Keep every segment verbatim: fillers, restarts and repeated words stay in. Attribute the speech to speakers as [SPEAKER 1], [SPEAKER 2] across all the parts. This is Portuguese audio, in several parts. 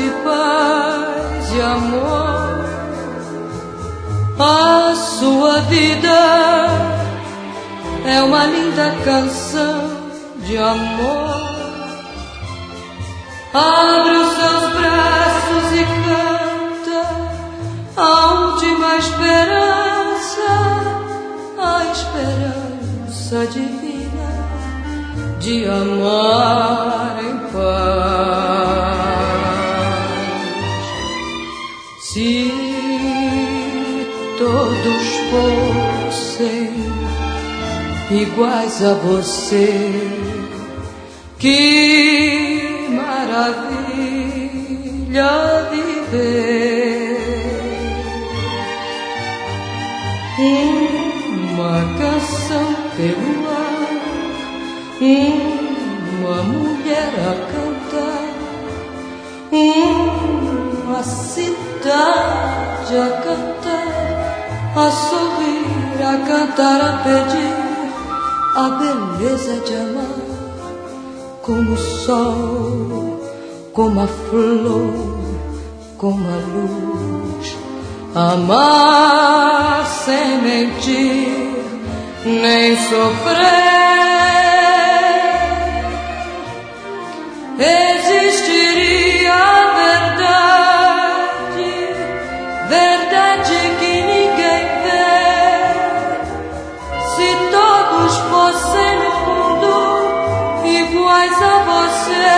[SPEAKER 1] de paz e amor. A sua vida é uma linda canção de amor. Abre os seus braços e canta a última esperança, a esperança divina de amar em paz. Se todos fossem iguais a você, que maravilha viver. Uma canção pelo ar, uma mulher a cantar, uma cidade a cantar, a sorrir, a cantar, a pedir a beleza de amar, como o sol, como a flor, como a luz. Amar sem mentir, nem sofrer. Existiria a verdade, verdade que ninguém vê. Se todos fossem no mundo iguais a você.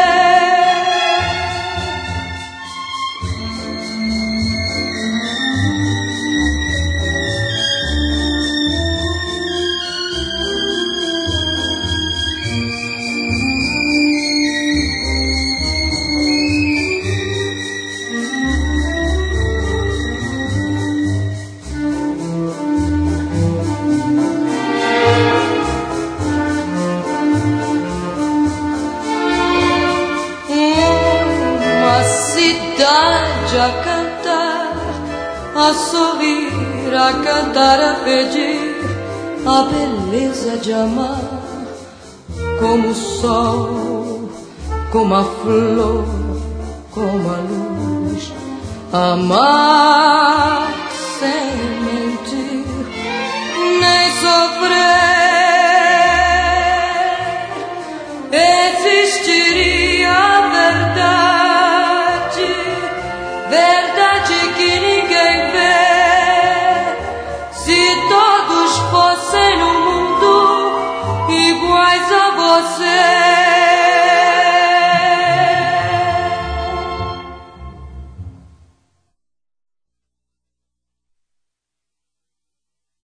[SPEAKER 1] A cantar, a sorrir, a cantar, a pedir a beleza de amar, como o sol, como a flor, como a luz. Amar sem mentir, nem sofrer. Existiria a verdade, verdade que ninguém vê. Se todos fossem no mundo iguais a você.